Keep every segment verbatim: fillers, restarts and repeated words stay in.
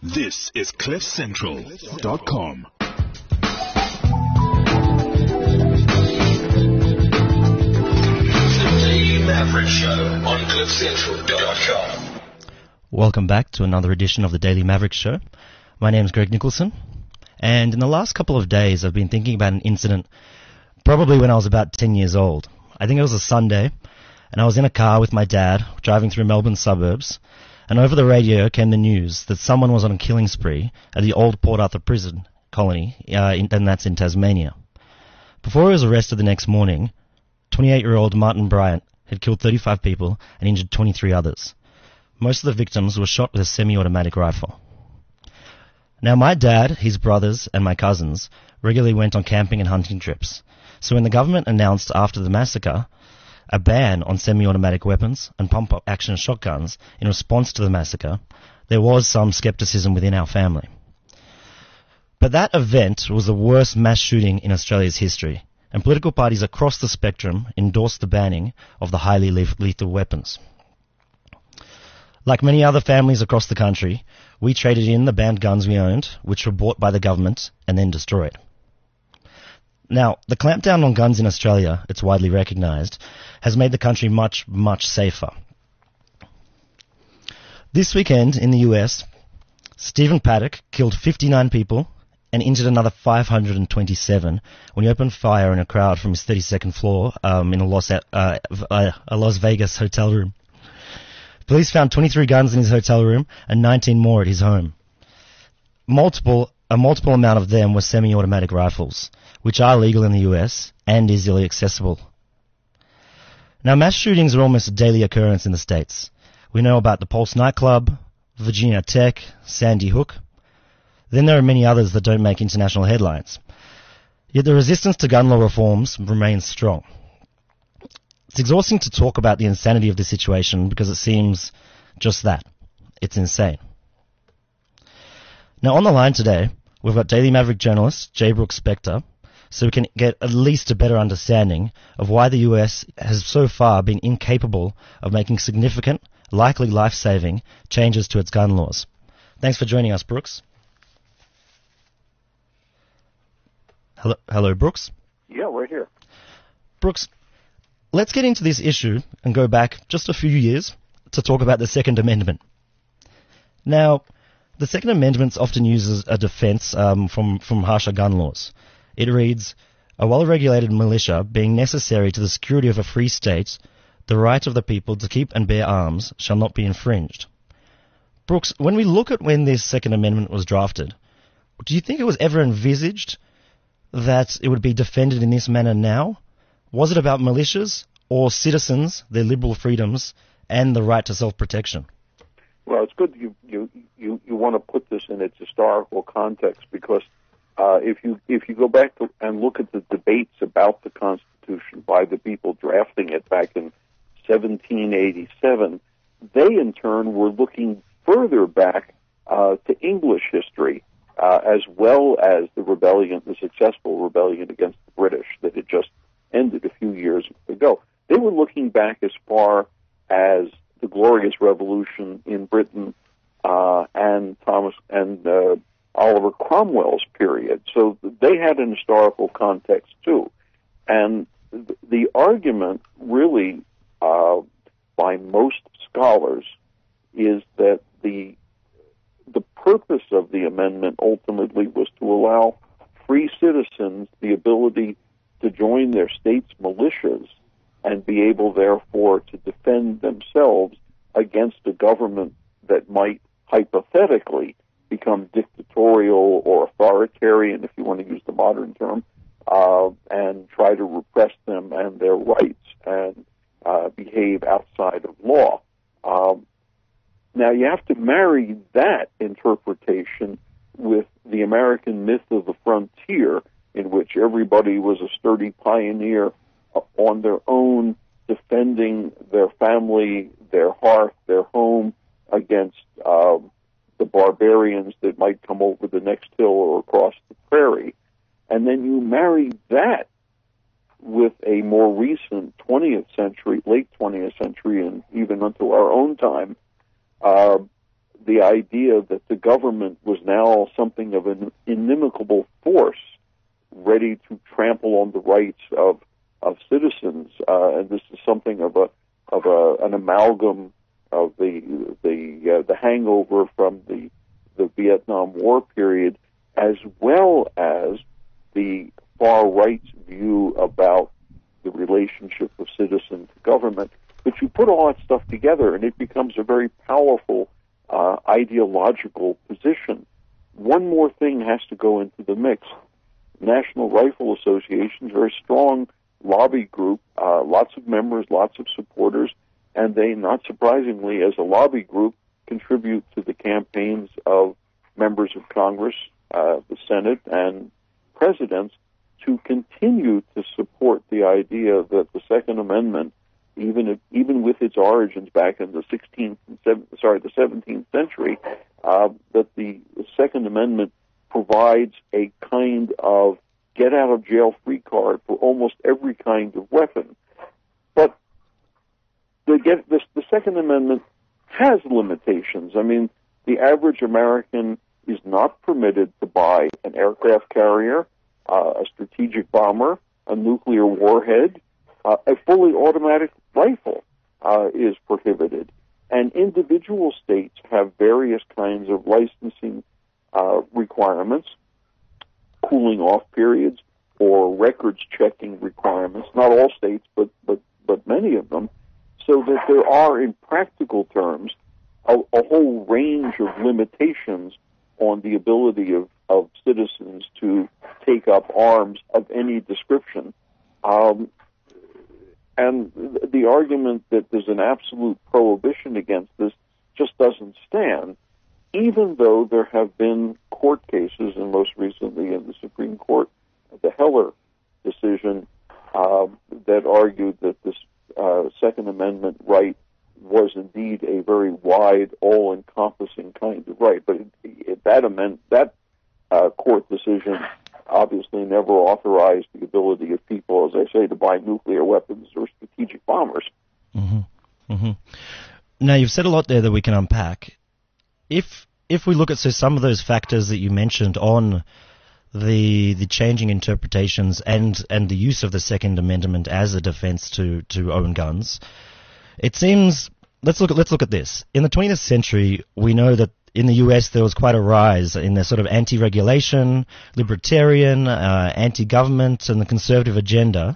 This is cliff central dot com. The Daily Maverick Show on cliff central dot com. Welcome back to another edition of the Daily Maverick Show. My name is Greg Nicholson, and in the last couple of days I've been thinking about an incident probably when I was about ten years old. I think it was a Sunday, and I was in a car with my dad driving through Melbourne suburbs, and over the radio came the news that someone was on a killing spree at the old Port Arthur prison colony, uh, in, and that's in Tasmania. Before he was arrested the next morning, twenty-eight-year-old Martin Bryant had killed thirty-five people and injured twenty-three others. Most of the victims were shot with a semi-automatic rifle. Now, my dad, his brothers, and my cousins regularly went on camping and hunting trips. So when the government announced after the massacre a ban on semi-automatic weapons and pump-action shotguns in response to the massacre, there was some skepticism within our family. But that event was the worst mass shooting in Australia's history, and political parties across the spectrum endorsed the banning of the highly lethal weapons. Like many other families across the country, we traded in the banned guns we owned, which were bought by the government and then destroyed. Now, the clampdown on guns in Australia, it's widely recognised, has made the country much, much safer. This weekend in the U S, Stephen Paddock killed fifty-nine people and injured another five hundred twenty-seven when he opened fire in a crowd from his thirty-second floor um, in a Las, uh, a Las Vegas hotel room. Police found twenty-three guns in his hotel room and nineteen more at his home. Multiple, a multiple amount of them were semi-automatic rifles, which are legal in the U S and easily accessible. Now, mass shootings are almost a daily occurrence in the States. We know about the Pulse nightclub, Virginia Tech, Sandy Hook. Then there are many others that don't make international headlines. Yet the resistance to gun law reforms remains strong. It's exhausting to talk about the insanity of the situation because it seems just that. It's insane. Now, on the line today, we've got Daily Maverick journalist J. Brooks Spector, so we can get at least a better understanding of why the U S has so far been incapable of making significant, likely life-saving changes to its gun laws. Thanks for joining us, Brooks. Hello, hello, Brooks. Yeah, we're here. Brooks, let's get into this issue and go back just a few years to talk about the Second Amendment. Now, the Second Amendment often uses a defense um, from, from harsher gun laws. It reads, "A well-regulated militia being necessary to the security of a free state, the right of the people to keep and bear arms shall not be infringed." Brooks, when we look at when this Second Amendment was drafted, do you think it was ever envisaged that it would be defended in this manner now? Was it about militias or citizens, their liberal freedoms, and the right to self-protection? Well, it's good you you, you, you want to put this in its historical context because uh, if you if you go back to, and look at the debates about the Constitution by the people drafting it back in seventeen eighty-seven, they in turn were looking further back uh, to English history uh, as well as the rebellion, the successful rebellion against the British that had just ended a few years ago. They were looking back as far as the Glorious Revolution in Britain uh, and Thomas and uh, Oliver Cromwell's period. So they had an historical context too. And th- the argument really uh, by most scholars is that the the purpose of the amendment ultimately was to allow free citizens the ability to join their state's militias and be able, therefore, to defend themselves against a government that might hypothetically become dictatorial or authoritarian, if you want to use the modern term, uh, and try to repress them and their rights and uh, behave outside of law. Um, now, you have to marry that interpretation with the American myth of the frontier, in which everybody was a sturdy pioneer on their own, defending their family, their hearth, their home against um, the barbarians that might come over the next hill or across the prairie. And then you marry that with a more recent twentieth century, late twentieth century, and even until our own time, uh, the idea that the government was now something of an inimical force ready to trample on the rights of of citizens, uh, and this is something of a of a, an amalgam of the the uh, the hangover from the the Vietnam War period, as well as the far right's view about the relationship of citizen to government. But you put all that stuff together, and it becomes a very powerful uh, ideological position. One more thing has to go into the mix. National Rifle Association is a very strong lobby group, uh, lots of members, lots of supporters, and they, not surprisingly, as a lobby group, contribute to the campaigns of members of Congress, uh, the Senate, and presidents to continue to support the idea that the Second Amendment, even if, even with its origins back in the sixteenth and seven, sorry the seventeenth century, uh, that the Second Amendment provides a kind of get-out-of-jail-free card for almost every kind of weapon. But the, get, the, the Second Amendment has limitations. I mean, the average American is not permitted to buy an aircraft carrier, uh, a strategic bomber, a nuclear warhead. Uh, a fully automatic rifle uh, is prohibited. And individual states have various kinds of licensing uh, requirements, cooling off periods, or records checking requirements. Not all states, but, but, but many of them. So that there are, in practical terms, a, a whole range of limitations on the ability of, of citizens to take up arms of any description. Um, and the argument that there's an absolute prohibition against this just doesn't stand, even though there have been court cases, and most recently in the Supreme Court, the Heller decision, uh, that argued that this uh, Second Amendment right was indeed a very wide, all-encompassing kind of right. But it, it, that amend, that uh, court decision obviously never authorized the ability of people, as I say, to buy nuclear weapons or strategic bombers. Mm-hmm. Mm-hmm. Now, you've said a lot there that we can unpack. If if we look at so some of those factors that you mentioned on the the changing interpretations and, and the use of the Second Amendment as a defense to, to own guns, it seems let's look at let's look at this. In the twentieth century, we know that in the U S there was quite a rise in the sort of anti-regulation, libertarian, uh, anti-government, and the conservative agenda.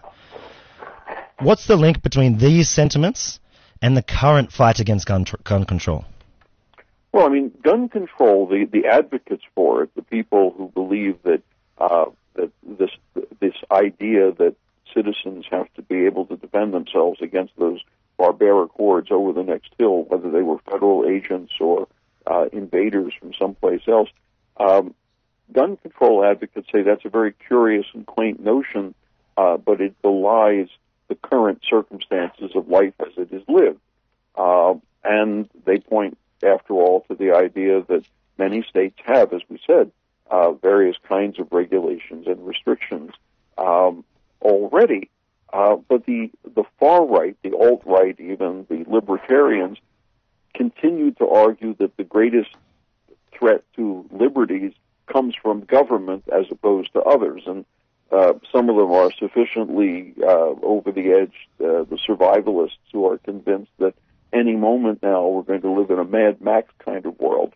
What's the link between these sentiments and the current fight against gun, tr- gun control? Well, I mean, gun control, the, the advocates for it, the people who believe that uh, that this this idea that citizens have to be able to defend themselves against those barbaric hordes over the next hill, whether they were federal agents or uh, invaders from someplace else. Um, gun control advocates say that's a very curious and quaint notion, uh, but it belies the current circumstances of life as it is lived. Uh, and they point, after all, to the idea that many states have, as we said, uh, various kinds of regulations and restrictions um, already. Uh, but the, the far right, the alt-right, even the libertarians, continue to argue that the greatest threat to liberties comes from government as opposed to others. And uh, some of them are sufficiently uh, over the edge, uh, the survivalists who are convinced that any moment now we're going to live in a Mad Max kind of world.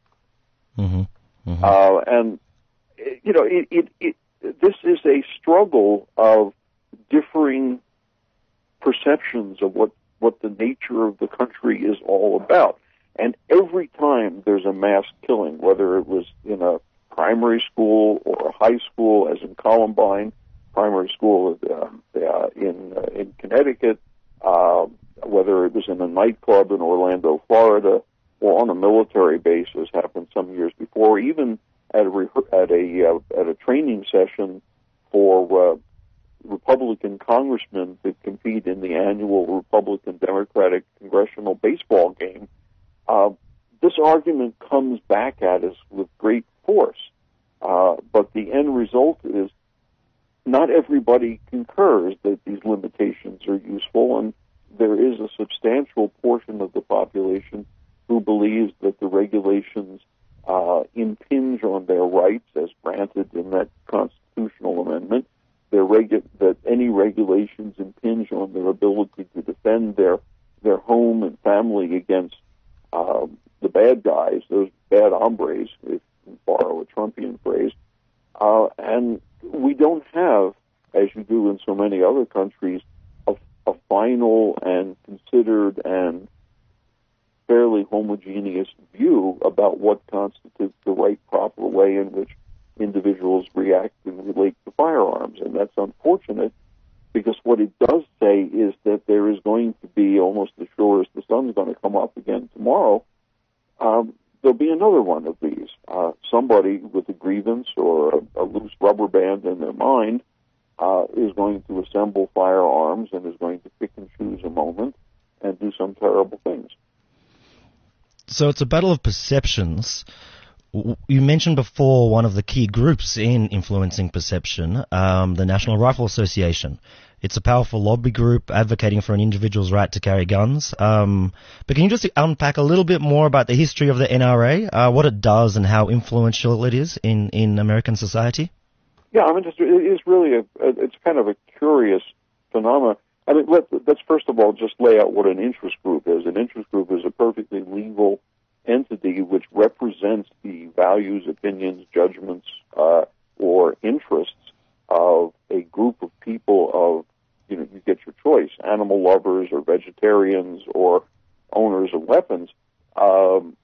Mm-hmm. Mm-hmm. Uh, and, you know, it, it, it, this is a struggle of differing perceptions of what, what the nature of the country is all about. And every time there's a mass killing, whether it was in a primary school or a high school, as in Columbine, primary school uh, uh, in uh, in Connecticut, uh, whether it was in a nightclub in Orlando, Florida, or on a military base, as happened some years before, even at a re- at a uh, at a training session for uh, Republican congressmen to compete in the annual Republican Democratic congressional baseball game. Uh, this argument comes back at us with great force, uh, but the end result is not everybody concurs that these limitations are useful, and there is a substantial portion of the population who believes that the regulations uh, impinge on their rights as granted in that constitutional amendment. Their regu- that any regulations impinge on their ability to defend their their home and family against um, the bad guys, those bad hombres, if you borrow a Trumpian phrase. Uh, and we don't have, as you do in so many other countries, a, a final and considered and fairly homogeneous view about what constitutes the right, proper way in which individuals react and relate to firearms. And that's unfortunate, because what it does say is that there is going to be, almost as sure as the sun's going to come up again tomorrow, um, there'll be another one of these. Uh, somebody with a grievance or a, a loose rubber band in their mind uh, is going to assemble firearms and is going to pick and choose a moment and do some terrible things. So it's a battle of perceptions. You mentioned before one of the key groups in influencing perception, um, the National Rifle Association. It's a powerful lobby group advocating for an individual's right to carry guns. Um, but can you just unpack a little bit more about the history of the N R A, uh, what it does and how influential it is in, in American society? Yeah, I mean, it's, it is really a, it's kind of a curious phenomenon. I mean, let, let's first of all just lay out what an interest group is. An interest group is a perfectly legal entity which represents the values, opinions, judgments, uh, or interests of a group of people of, you know, you get your choice, animal lovers or vegetarians or owners of weapons, um,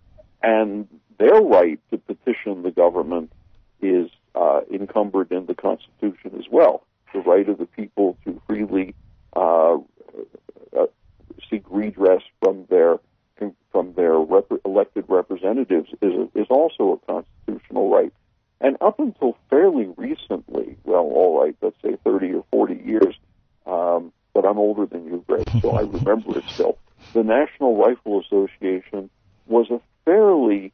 and their right to petition the government is uh, encumbered in the Constitution as well. The right of the people to freely uh, uh, seek redress from their from their rep- elected representatives is is also a constitutional right. And up until fairly recently, well, all right, let's say thirty or forty years, um, but I'm older than you, Greg, so I remember it still. The National Rifle Association was a fairly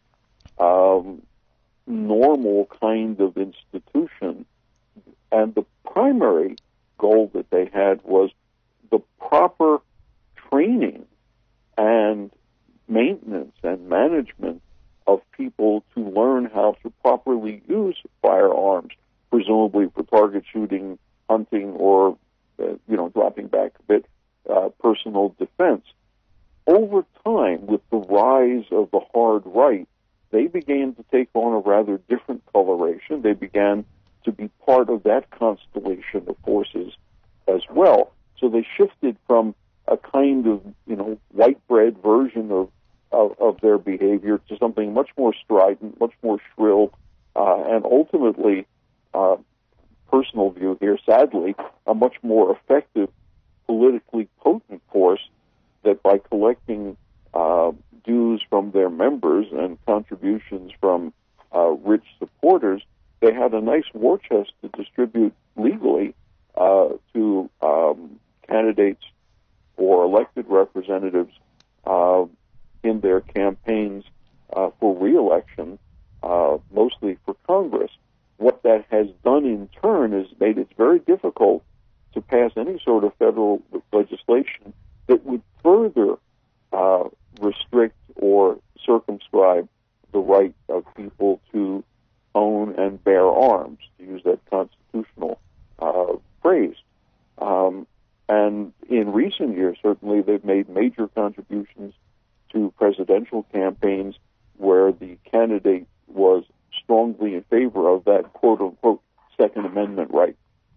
um, normal kind of institution, and the primary goal that they had was the proper training and maintenance and management of people to learn how to properly use firearms, presumably for target shooting, hunting, or, uh, you know, dropping back a bit, uh, personal defense. Over time, with the rise of the hard right, they began to take on a rather different coloration. They began to be part of that constellation of forces as well. So they shifted from a kind of, you know, white bread version of Of, of their behavior to something much more strident, much more shrill, uh, and ultimately, uh, personal view here, sadly, a much more effective, politically potent force that by collecting uh, dues from their members and contributions from uh, rich supporters, they had a nice war chest to distribute legally uh, to um, candidates or elected representatives uh, in their campaigns uh, for re-election, uh, mostly for Congress. What that has done in turn is made it very difficult to pass any sort of federal legislation that would further uh, restrict or circumscribe the right of people to own and bear arms, to use that constitutional uh, phrase. Um, and in recent years, certainly, they've made major contributions to presidential campaigns where the candidate was strongly in favor of that quote-unquote Second Amendment right.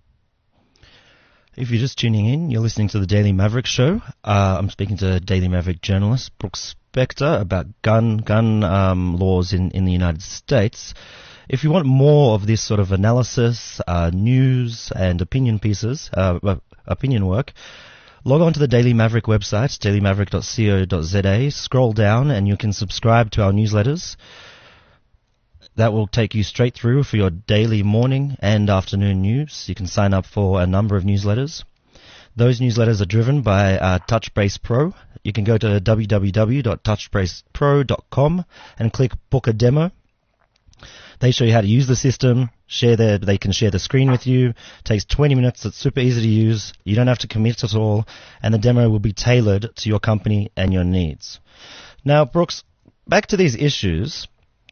If you're just tuning in, you're listening to the Daily Maverick Show. Uh, I'm speaking to Daily Maverick journalist Brooks Spector about gun gun um, laws in, in the United States. If you want more of this sort of analysis, uh, news, and opinion pieces, uh, opinion work, log on to the Daily Maverick website, daily maverick dot co dot z a, scroll down and you can subscribe to our newsletters. That will take you straight through for your daily morning and afternoon news. You can sign up for a number of newsletters. Those newsletters are driven by uh, TouchBase Pro. You can go to w w w dot touch base pro dot com and click Book a Demo. They show you how to use the system, share their, they can share the screen with you. It takes twenty minutes. It's super easy to use. You don't have to commit at all, and the demo will be tailored to your company and your needs. Now, Brooks, back to these issues.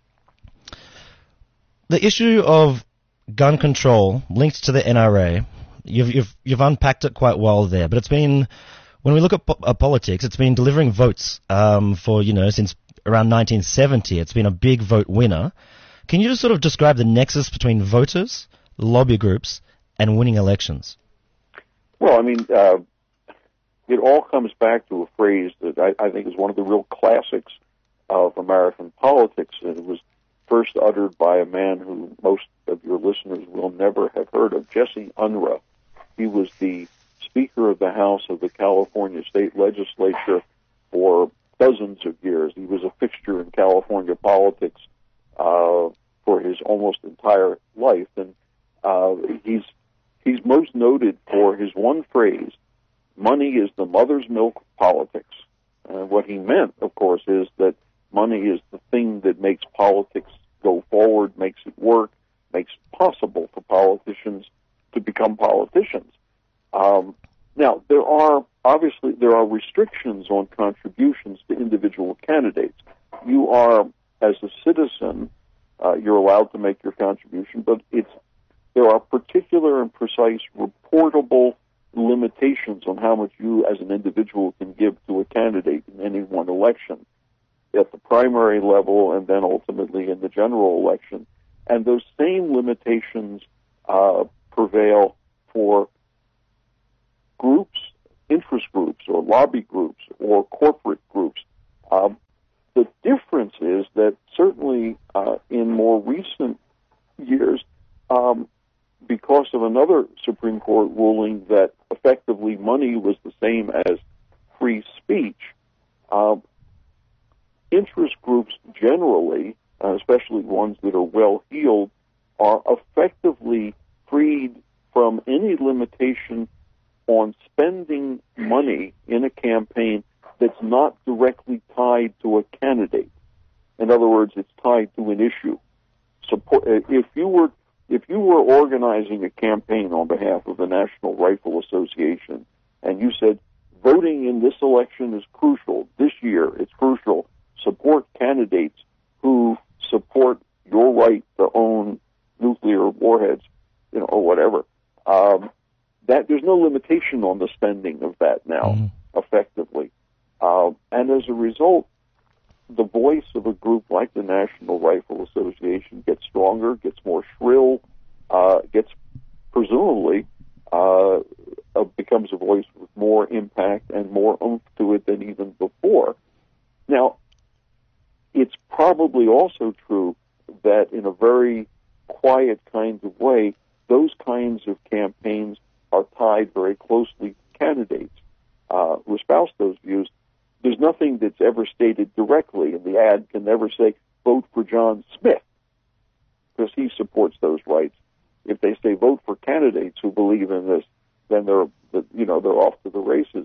The issue of gun control linked to the N R A, you've, you've, you've unpacked it quite well there, but it's been, when we look at po- uh, politics, it's been delivering votes um, for, you know, since around nineteen seventy. It's been a big vote winner. Can you just sort of describe the nexus between voters, lobby groups, and winning elections? Well, I mean, uh, it all comes back to a phrase that I, I think is one of the real classics of American politics, and it was first uttered by a man who most of your listeners will never have heard of, Jesse Unruh. He was the Speaker of the House of the California State Legislature for dozens of years. He was a fixture in California politics uh, for his almost entire life, and uh, he's he's most noted for his one phrase, "Money is the mother's milk of politics." And what he meant, of course, is that money is the thing that makes politics go forward, makes it work, makes it possible for politicians to become politicians. Um, now, there are, obviously, there are restrictions on contributions to individual candidates. You are, as a citizen, uh, you're allowed to make your contribution, but it's, there are particular and precise reportable limitations on how much you as an individual can give to a candidate in any one election at the primary level and then ultimately in the general election. And those same limitations uh, prevail for groups, interest groups or lobby groups or corporate groups. Um, the difference is that certainly uh, in more recent years, um, because of another Supreme Court ruling that effectively money was the same as free speech, uh, interest groups generally, uh, especially ones that are well-heeled, are effectively freed from any limitation on spending money in a campaign that's not directly tied to a candidate. In other words, it's tied to an issue. Support, if you were if you were organizing a campaign on behalf of the National Rifle Association and you said, voting in this election is crucial, this year it's crucial, support candidates who support your right to own nuclear warheads, you know, or whatever, um, that there's no limitation on the spending of that now, mm-hmm. effectively. Uh, and as a result, the voice of a group like the National Rifle Association gets stronger, gets more shrill, uh, gets presumably uh, uh, becomes a voice with more impact and more oomph to it than even before. Now, it's probably also true that in a very quiet kind of way, those kinds of campaigns are tied very closely to candidates uh, who espouse those views. There's nothing that's ever stated directly, and the ad can never say, vote for John Smith, because he supports those rights. If they say vote for candidates who believe in this, then they're, you know, they're off to the races.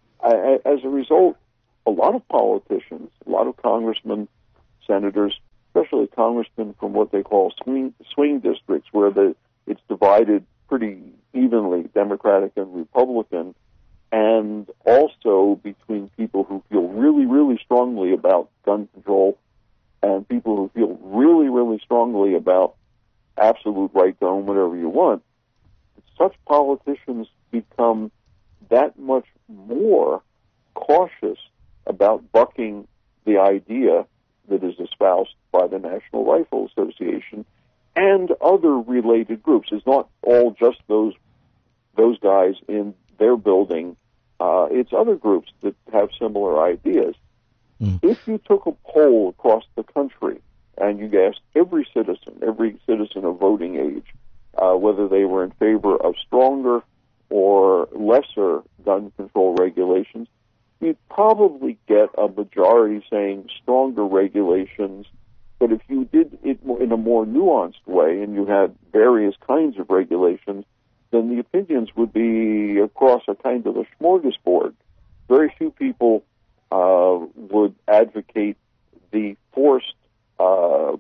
As a result, a lot of politicians, a lot of congressmen, senators, especially congressmen from what they call swing, swing districts, where the, it's divided pretty evenly, Democratic and Republican, and also between people who feel really, really strongly about gun control and people who feel really, really strongly about absolute right to own whatever you want. Such politicians become that much more cautious about bucking the idea that is espoused by the National Rifle Association and other related groups. It's not all just those those guys in their building. Uh, it's other groups that have similar ideas. Mm. If you took a poll across the country and you asked every citizen, every citizen of voting age, uh, whether they were in favor of stronger or lesser gun control regulations, you'd probably get a majority saying stronger regulations. But if you did it in a more nuanced way and you had various kinds of regulations, then the opinions would be across a kind of a smorgasbord. Very few people uh, would advocate the forced uh,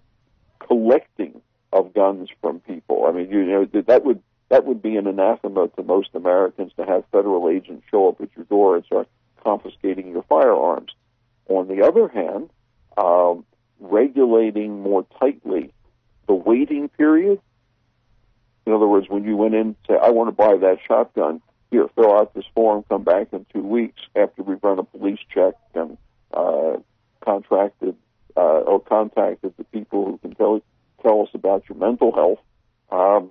collecting of guns from people. I mean, you know, that would that would be an anathema to most Americans to have federal agents show up at your door and start confiscating your firearms. On the other hand, um, regulating more tightly the waiting period. In other words, when you went in and say, I want to buy that shotgun, here, fill out this form, come back in two weeks after we've run a police check and uh, contracted uh, or contacted the people who can tell, tell us about your mental health. Um,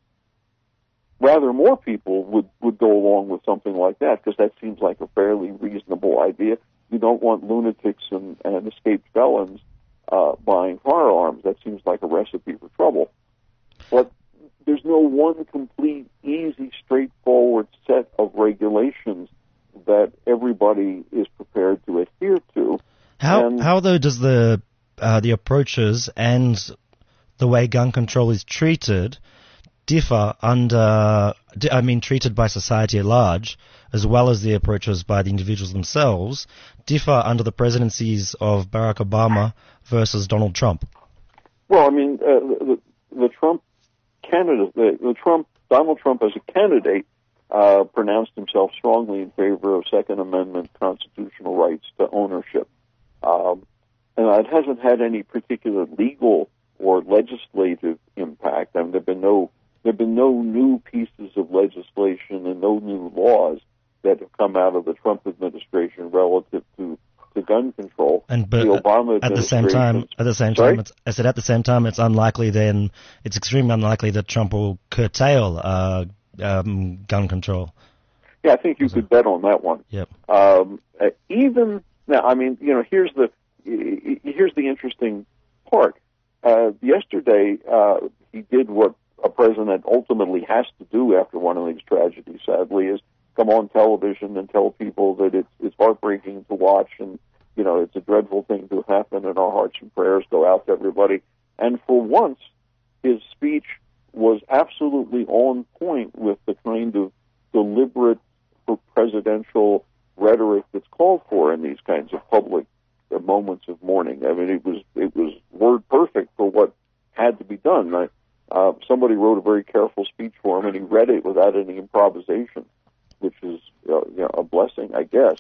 rather more people would, would go along with something like that because that seems like a fairly reasonable idea. You don't want lunatics and, and escaped felons uh, buying firearms. That seems like a recipe for trouble. But there's no one complete, easy, straightforward set of regulations that everybody is prepared to adhere to. How, and how though, does the uh, the approaches and the way gun control is treated differ under, I mean, treated by society at large, as well as the approaches by the individuals themselves, differ under the presidencies of Barack Obama versus Donald Trump? Well, I mean, uh, the, the Trump candidate, the, the Trump, Donald Trump as a candidate, uh, pronounced himself strongly in favor of Second Amendment constitutional rights to ownership. Um, and it hasn't had any particular legal or legislative impact. I mean, there've been no There have been no new pieces of legislation and no new laws that have come out of the Trump administration relative to, to gun control. And but the Obama at the same time, at the same Sorry? time, it's, I said at the same time, it's unlikely. Then it's extremely unlikely that Trump will curtail uh, um, gun control. Yeah, I think you could bet on that one. Yep. Um, uh, even now, I mean, you know, here's the here's the interesting part. Uh, yesterday, uh, he did what a president ultimately has to do after one of these tragedies, sadly, is come on television and tell people that it's, it's heartbreaking to watch and, you know, it's a dreadful thing to happen and our hearts and prayers go out to everybody. And for once, his speech was absolutely on point with the kind of deliberate presidential rhetoric that's called for in these kinds of public uh, moments of mourning. I mean, it was, it was word perfect for what had to be done. I, Uh, somebody wrote a very careful speech for him, and he read it without any improvisation, which is uh, you know, a blessing, I guess.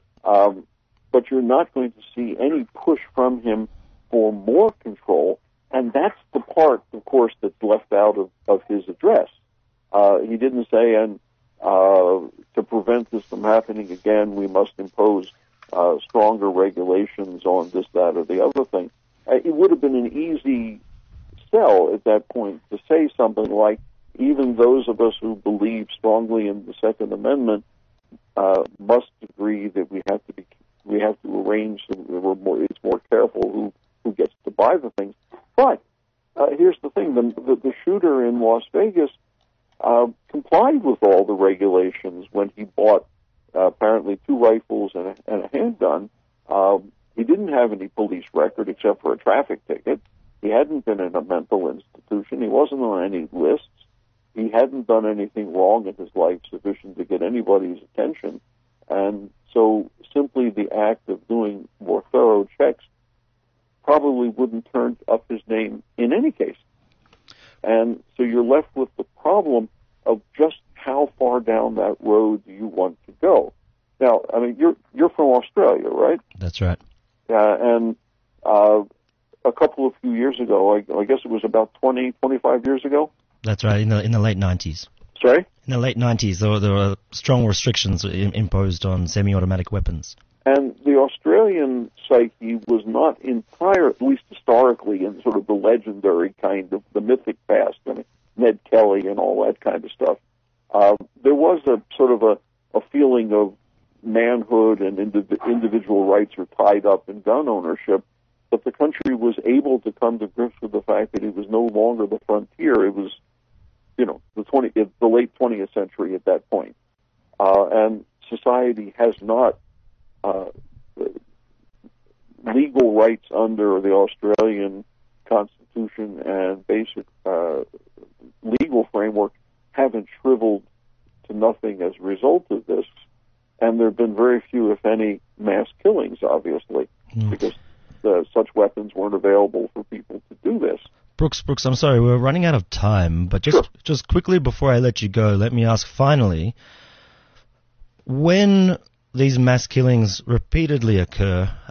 Um, but you're not going to see any push from him for more control, and that's the part, of course, that's left out of, of his address. Uh, he didn't say, and uh, to prevent this from happening again, we must impose uh, stronger regulations on this, that, or the other thing. Uh, it would have been an easy sell at that point to say something like, even those of us who believe strongly in the Second Amendment uh, must agree that we have to be, we have to arrange so that we're more, it's more careful who, who gets to buy the things. But uh, here's the thing: the, the, the shooter in Las Vegas uh, complied with all the regulations when he bought uh, apparently two rifles and a, and a handgun. Um, he didn't have any police record except for a traffic ticket. He hadn't been in a mental institution. He wasn't on any lists. He hadn't done anything wrong in his life sufficient to get anybody's attention. And so simply the act of doing more thorough checks probably wouldn't turn up his name in any case. And so you're left with the problem of just how far down that road do you want to go. Now, I mean, you're you're from Australia, right? That's right. Uh, and uh, a couple of few years ago, I, I guess it was about twenty, twenty-five years ago. That's right, in the in the late nineties. Sorry? In the late nineties, there were, there were strong restrictions im- imposed on semi-automatic weapons. And the Australian psyche was not entire, at least historically, in sort of the legendary kind of the mythic past, I mean, Ned Kelly and all that kind of stuff. Uh, there was a sort of a, a feeling of manhood and indiv- individual rights are tied up in gun ownership. But the country was able to come to grips with the fact that it was no longer the frontier. It was, you know, the twenty, the late twentieth century at that point. Uh, and society has not uh, legal rights under the Australian Constitution and basic uh, legal framework haven't shriveled to nothing as a result of this. And there have been very few, if any, mass killings, obviously, mm. because Uh, such weapons weren't available for people to do this. Brooks, Brooks, I'm sorry, we're running out of time, but just Sure. just quickly before I let you go, let me ask finally, when these mass killings repeatedly occur,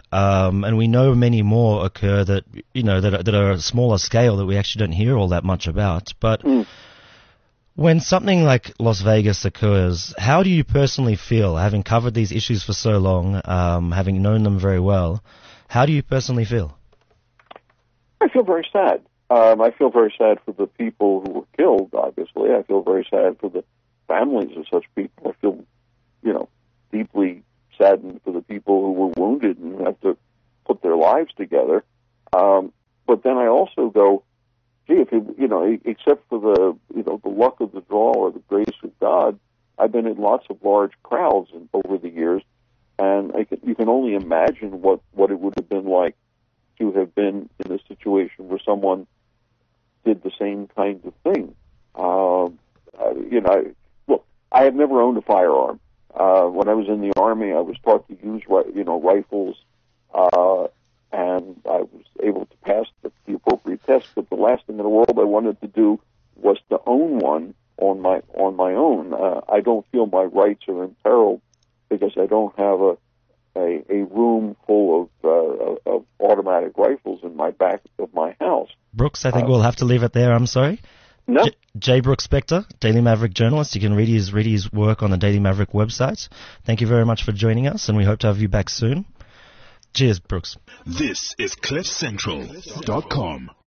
Um, and we know many more occur that, you know, that, are- that are a smaller scale that we actually don't hear all that much about. But Mm. when something like Las Vegas occurs, how do you personally feel, having covered these issues for so long, um, having known them very well? How do you personally feel? I feel very sad. Um, I feel very sad for the people who were killed, obviously. I feel very sad for the families of such people. I feel, you know, deeply saddened for the people who were wounded and have to put their lives together. Um, but then I also go, gee, if it, you know, except for the, you know, the luck of the draw or the grace of God, I've been in lots of large crowds in, over the years, and I can, you can only imagine what, what it would have been like to have been in a situation where someone did the same kind of thing. Um, uh, you know, I, look, I have never owned a firearm. Uh, when I was in the Army, I was taught to use, ri- you know, rifles, uh, and I was able to pass the, the appropriate test. But the last thing in the world I wanted to do was to own one on my on my own. Uh, I don't feel my rights are imperiled because I don't have a a, a room full of, uh, of automatic rifles in my back of my house. Brooks, I think Uh, we'll have to leave it there. I'm sorry. No, J- J. Brooks Spector, Daily Maverick journalist. You can read his, read his work on the Daily Maverick website. Thank you very much for joining us, and we hope to have you back soon. Cheers, Brooks. This is cliff central dot com.